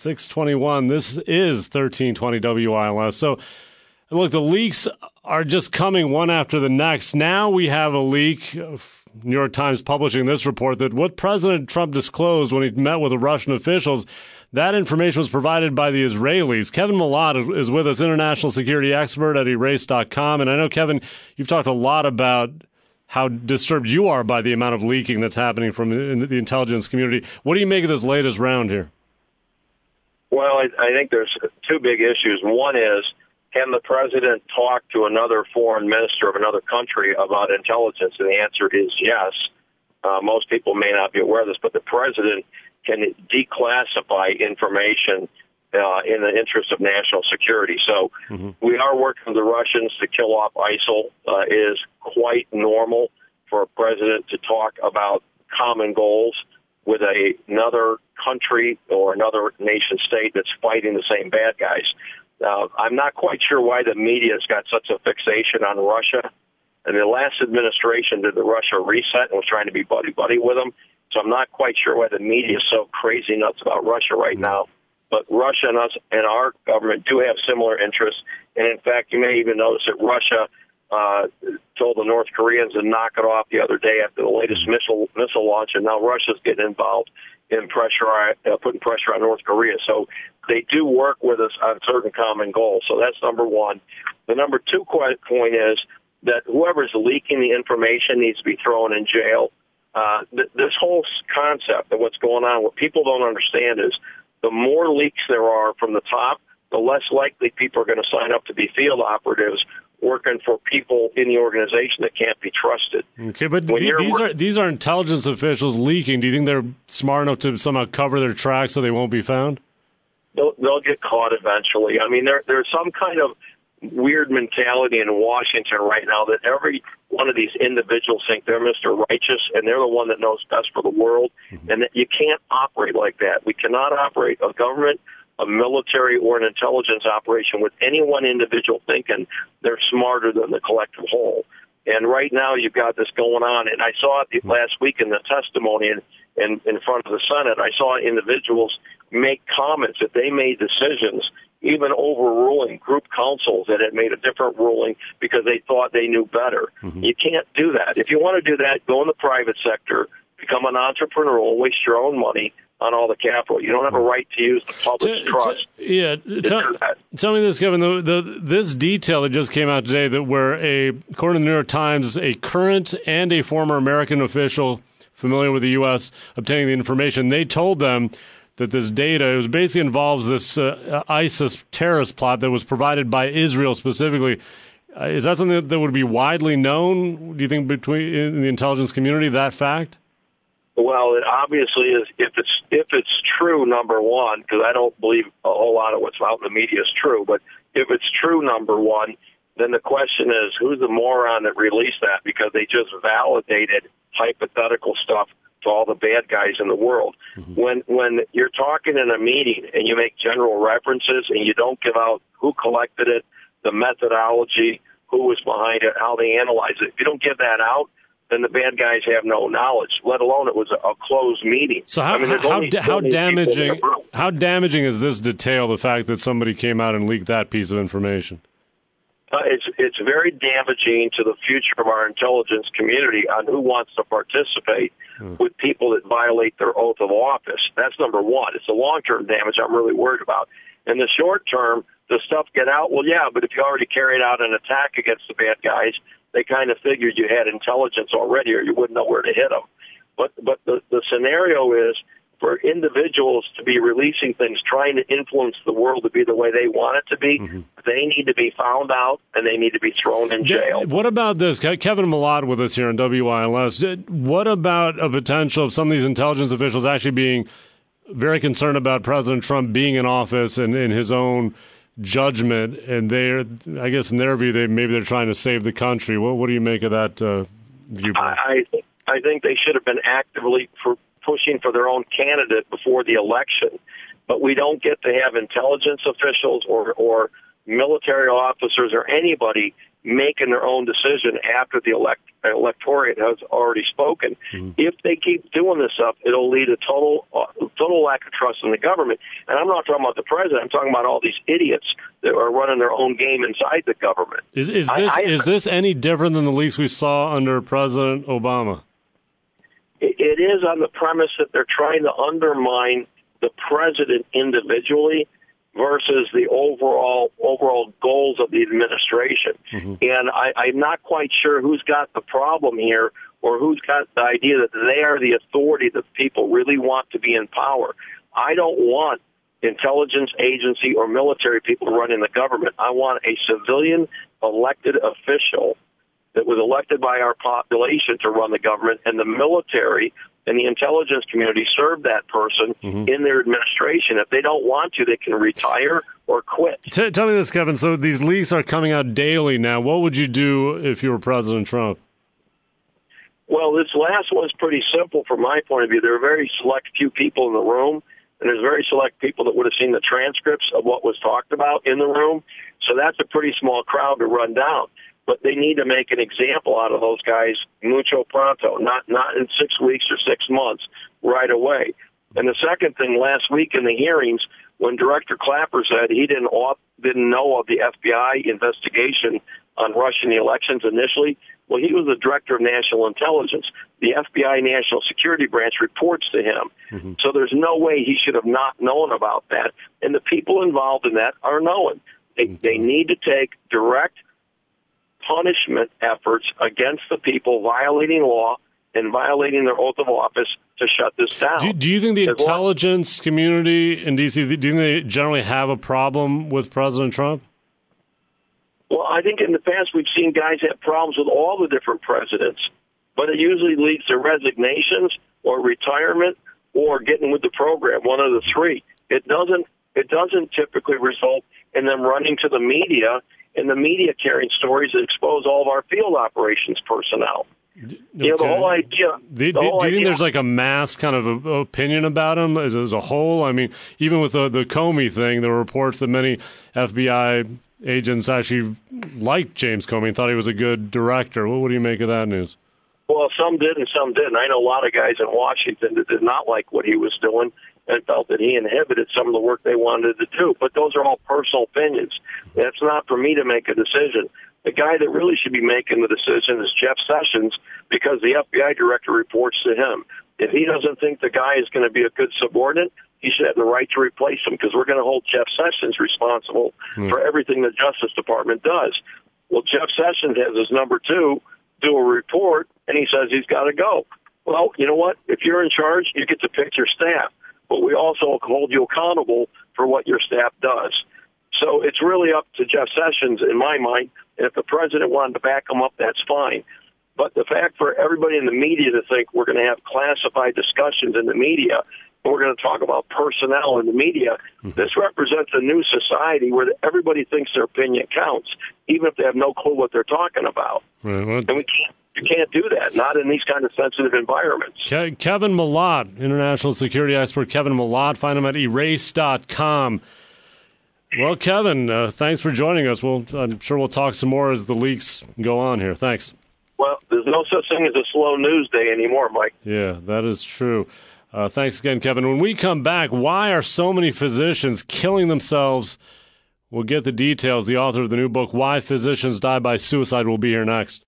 621. This is 1320 WILS. So, look, the leaks are just coming one after the next. Now we have a leak, New York Times publishing this report, that what President Trump disclosed when he met with the Russian officials, that information was provided by the Israelis. Kevin Milot is with us, international security expert at Erase.com. And I know, Kevin, you've talked a lot about how disturbed you are by the amount of leaking that's happening from the intelligence community. What do you make of this latest round here? Well, I think there's two big issues. One is, can the president talk to another foreign minister of another country about intelligence? And the answer is yes. Most people may not be aware of this, but the president can declassify information in the interest of national security. So we are working with the Russians to kill off ISIL. It is quite normal for a president to talk about common goals with another country or another nation state that's fighting the same bad guys. I'm not quite sure why the media has got such a fixation on Russia. And the last administration did the Russia reset and was trying to be buddy-buddy with them. So I'm not quite sure why the media is so crazy nuts about Russia right now. But Russia and us and our government do have similar interests. And, in fact, you may even notice that Russia told the North Koreans to knock it off the other day after the latest missile launch, and now Russia's getting involved in putting pressure on North Korea. So they do work with us on certain common goals. So that's number one. The number two point is that whoever's leaking the information needs to be thrown in jail. This whole concept of what's going on, what people don't understand is the more leaks there are from the top, the less likely people are going to sign up to be field operatives working for people in the organization that can't be trusted. Okay, but these are intelligence officials leaking. Do you think they're smart enough to somehow cover their tracks so they won't be found? They'll get caught eventually. I mean, there's some kind of weird mentality in Washington right now that every one of these individuals think they're Mr. Righteous and they're the one that knows best for the world, and that you can't operate like that. We cannot operate a government, a military, or an intelligence operation with any one individual thinking they're smarter than the collective whole. And right now you've got this going on, and I saw it last week in the testimony in front of the Senate. I saw individuals make comments that they made decisions, even overruling group councils that had made a different ruling because they thought they knew better. You can't do that. If you want to do that, go in the private sector, become an entrepreneur, and waste your own money on all the capital. You don't have a right to use the public's trust. Tell me this, Kevin. This detail that just came out today, that where according to the New York Times, a current and a former American official familiar with the U.S. obtaining the information, they told them that this data basically involves this ISIS terrorist plot that was provided by Israel specifically. Is that something that would be widely known, do you think, in the intelligence community, that fact? Well, it obviously is. If it's true, number one, because I don't believe a whole lot of what's out in the media is true, but if it's true, number one, then the question is, who's the moron that released that? Because they just validated hypothetical stuff to all the bad guys in the world. When you're talking in a meeting and you make general references and you don't give out who collected it, the methodology, who was behind it, how they analyze it, if you don't give that out, then the bad guys have no knowledge, let alone it was a closed meeting. So how damaging is this detail, the fact that somebody came out and leaked that piece of information? It's very damaging to the future of our intelligence community on who wants to participate with people that violate their oath of office. That's number one. It's the long-term damage I'm really worried about. In the short term, does stuff get out? Well, yeah, but if you already carried out an attack against the bad guys, they kind of figured you had intelligence already or you wouldn't know where to hit them. But the scenario is for individuals to be releasing things, trying to influence the world to be the way they want it to be, they need to be found out and they need to be thrown in jail. What about this? Kevin Milot with us here on WILS. What about a potential of some of these intelligence officials actually being very concerned about President Trump being in office and in his own judgment, and I guess in their view, maybe they're trying to save the country? What do you make of that viewpoint? I think they should have been actively pushing for their own candidate before the election, but we don't get to have intelligence officials or military officers or anybody making their own decision after the electorate has already spoken. If they keep doing this stuff, it'll lead to total lack of trust in the government. And I'm not talking about the president. I'm talking about all these idiots that are running their own game inside the government. Is this any different than the leaks we saw under President Obama? It is on the premise that they're trying to undermine the president individually versus the overall goals of the administration. And I'm not quite sure who's got the problem here or who's got the idea that they are the authority that people really want to be in power. I don't want intelligence agency or military people running the government. I want a civilian elected official that was elected by our population to run the government, and the military and the intelligence community serve that person in their administration. If they don't want to, they can retire or quit. Tell me this, Kevin. So these leaks are coming out daily now. What would you do if you were President Trump? Well, this last one's pretty simple from my point of view. There are very select few people in the room, and there's very select people that would have seen the transcripts of what was talked about in the room. So that's a pretty small crowd to run down. But they need to make an example out of those guys mucho pronto, not in 6 weeks or 6 months, right away. And the second thing, last week in the hearings, when Director Clapper said he didn't know of the FBI investigation on Russian elections initially, well, he was the Director of National Intelligence. The FBI National Security Branch reports to him. So there's no way he should have not known about that. And the people involved in that are knowing. They need to take direct punishment efforts against the people violating law and violating their oath of office to shut this down. Do you think the intelligence community in D.C., do you think they generally have a problem with President Trump? Well, I think in the past we've seen guys have problems with all the different presidents, but it usually leads to resignations or retirement or getting with the program, one of the three. It doesn't typically result in them running to the media and the media carrying stories that expose all of our field operations personnel. Okay. The whole idea. Do you think there's like a mass kind of opinion about him as a whole? I mean, even with the Comey thing, there were reports that many FBI agents actually liked James Comey and thought he was a good director. What do you make of that news? Well, some did and some didn't. I know a lot of guys in Washington that did not like what he was doing and felt that he inhibited some of the work they wanted to do. But those are all personal opinions. It's not for me to make a decision. The guy that really should be making the decision is Jeff Sessions, because the FBI director reports to him. If he doesn't think the guy is going to be a good subordinate, he should have the right to replace him, because we're going to hold Jeff Sessions responsible for everything the Justice Department does. Well, Jeff Sessions has his number two do a report, and he says he's got to go. Well, you know what? If you're in charge, you get to pick your staff, but we also hold you accountable for what your staff does. So it's really up to Jeff Sessions, in my mind. And if the president wanted to back him up, that's fine. But the fact for everybody in the media to think we're going to have classified discussions in the media, and we're going to talk about personnel in the media, this represents a new society where everybody thinks their opinion counts, even if they have no clue what they're talking about. Right. And you can't do that, not in these kind of sensitive environments. Kevin Malott, international security expert Kevin Malott. Find him at erase.com. Well, Kevin, thanks for joining us. I'm sure we'll talk some more as the leaks go on here. Thanks. Well, there's no such thing as a slow news day anymore, Mike. Yeah, that is true. Thanks again, Kevin. When we come back, why are so many physicians killing themselves? We'll get the details. The author of the new book, Why Physicians Die by Suicide, will be here next.